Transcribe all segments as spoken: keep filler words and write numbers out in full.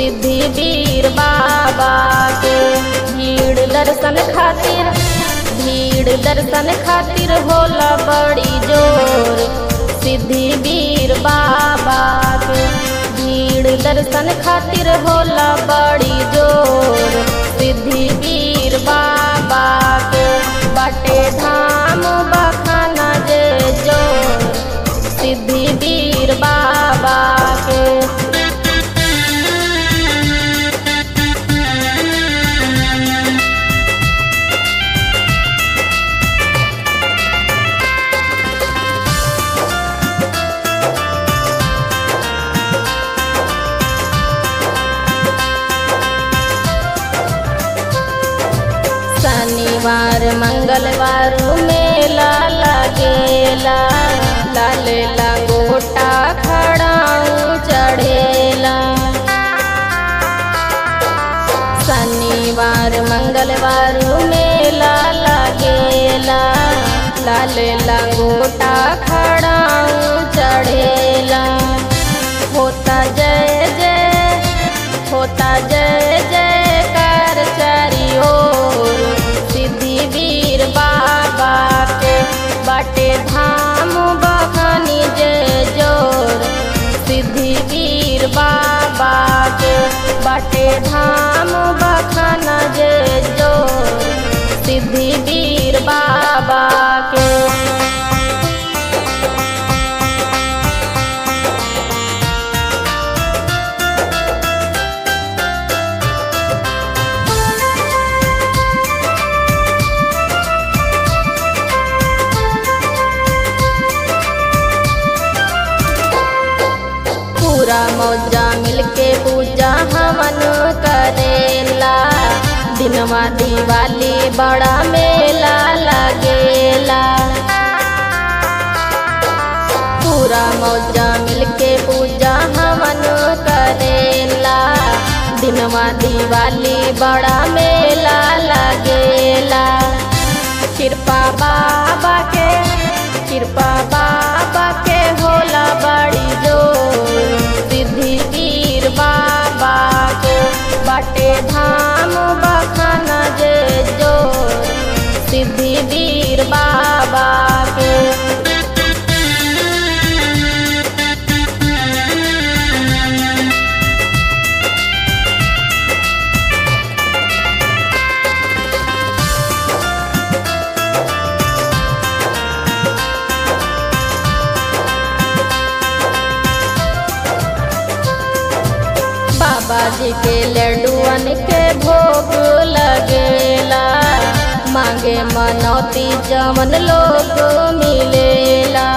सिद्धि वीर बाबा के। भीड़ दर्शन खातिर भीड़ दर्शन खातिर होला बड़ी जोर, सिद्धि वीर बाबा के। भीड़ दर्शन खातिर होला बड़ी जोर, सिद्धि वीर बाबा के। बाटे धाम बखाना जे जोर, सिद्धि वीर बाबा के। शनिवार मंगलवार मेला लगेला, लाल लंगोटा खड़ाऊ चढ़ेला। शनिवार मंगलवार मेला लगेला, लाल लंगोटा खड़ाऊ चढ़ेला। होता जय जय होता जय जय कर चारी ओर, सिद्धि वीर बाबा के। बाटे धाम बखानी जय जोर, सिद्धि वीर बाबा के। बाटे धाम बखाना जय जोर, सिद्धि वीर बाबा के। पूरा मौजा मिलके पूजा हवन करेला, दिनवा दिवाली बड़ा मेला लगेला। पूरा मौजा मिलके पूजा हवन करेला, दिनवा दिवाली बड़ा मेला लगेला। कृपा बाबा के कृपा बाबा के होला बड़ी जोर, सिद्धि वीर बाबा के। बाटे धाम बखाना जय जोर, सिद्धि वीर बाबा के। बाबा जी के लड्डुअन के भोग लगेला, मांगे मनौती जमन लोग मिलेला।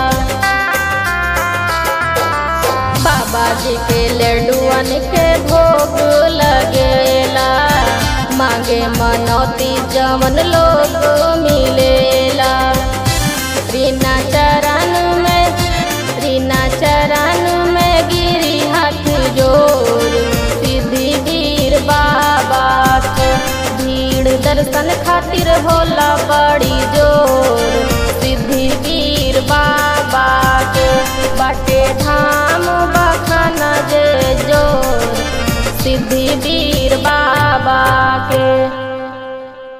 बाबा जी के लड्डुअन के भोग लगेला, मांगे मनौती जमन लोग मिलेला। रीना चरण में रीना चरण में गिरी हाथ जोर, सिद्धि वीर बाबा के। भीड़ दर्शन खातिर होला बड़ी जोर, सिद्धि वीर बाबा के। बाटे धाम बखाना जय जोर, सिद्धि वीर